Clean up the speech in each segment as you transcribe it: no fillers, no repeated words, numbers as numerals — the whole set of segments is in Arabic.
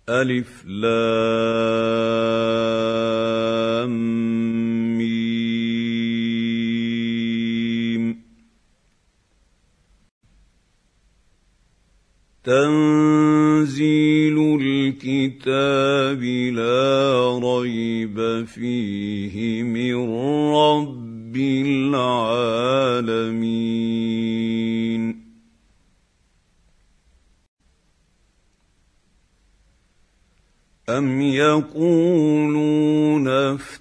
ألف لام ميم تنزيل الكتاب لا ريب فيه من رب العالمين أم يقولون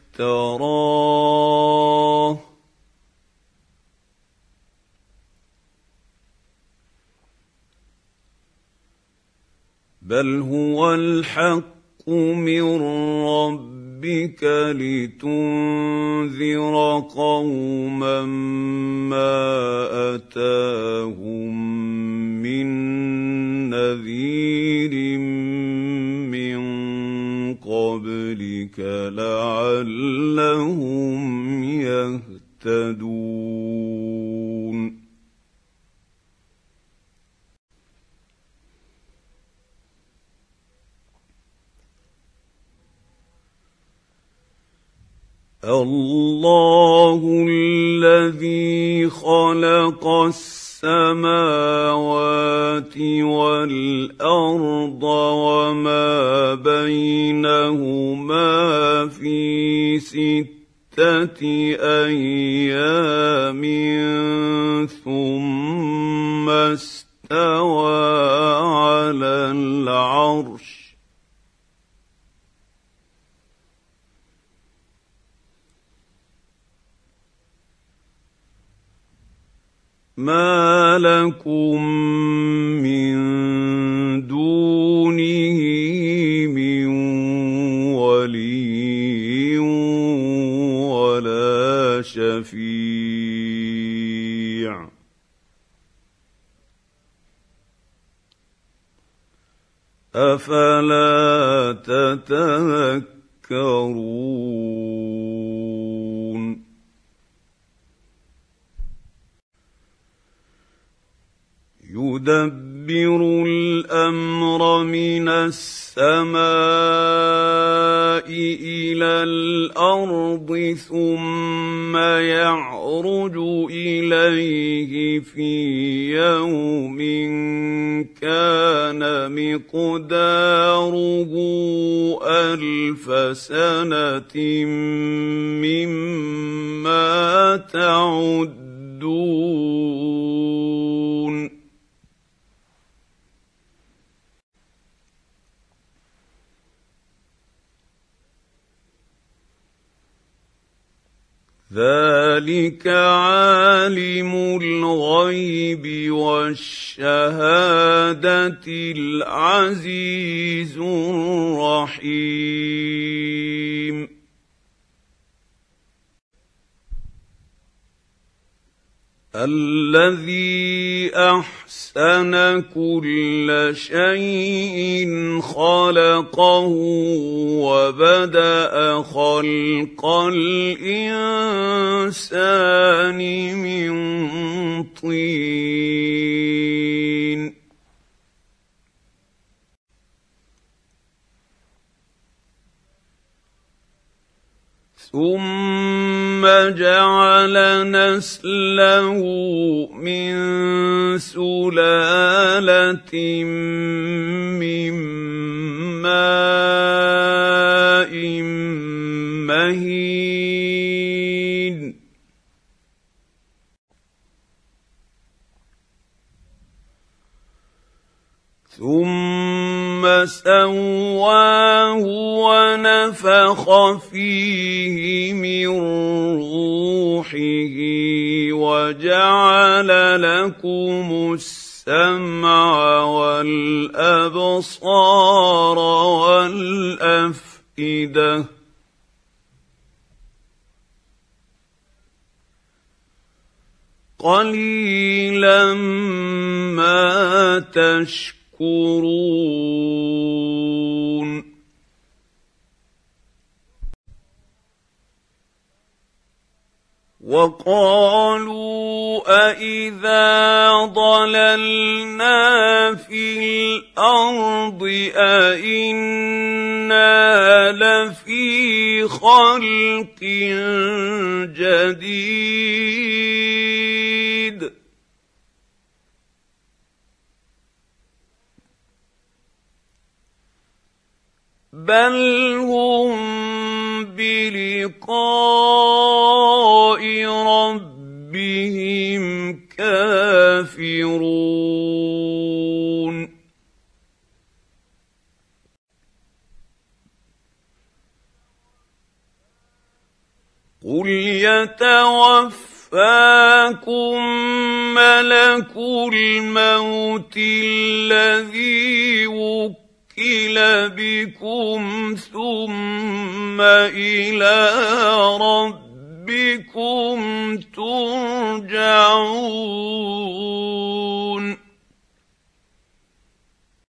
افتراه بل هو الحق من ربك لتنذر قوما ما أتاهم من نذير من قبلك لعلهم يهتدون الله الذي خلق السماوات والأرض وما بينهما في 6 أيام ثم استوى على العرش ما لكم من دونه من ولي ولا شفيع أفلا تتذكرون يدبر الأمر من السماء إلى الأرض ثم يعرج إليه في يوم كان مقداره 1000 سنة مما تعدون ذلك عالم الغيب والشهادة العزيز الرحيم الذي أحسن كل شيء خلقه وبدأ خلق الإنسان من طين ثم جعل نسله من سلالة من ماء مهين ثم سواه ونفخ فيه من روحه وجعل لكم السمع والأبصار والأفئدة قليلا ما تشكرون وقالوا أإذا ضللنا في الأرض أإنا لفي خلق جديد بل هم بلقاء ربهم كافرون قل يتوفاكم ملك الموت الذي وكل بكم ثم إلى ربكم ترجعون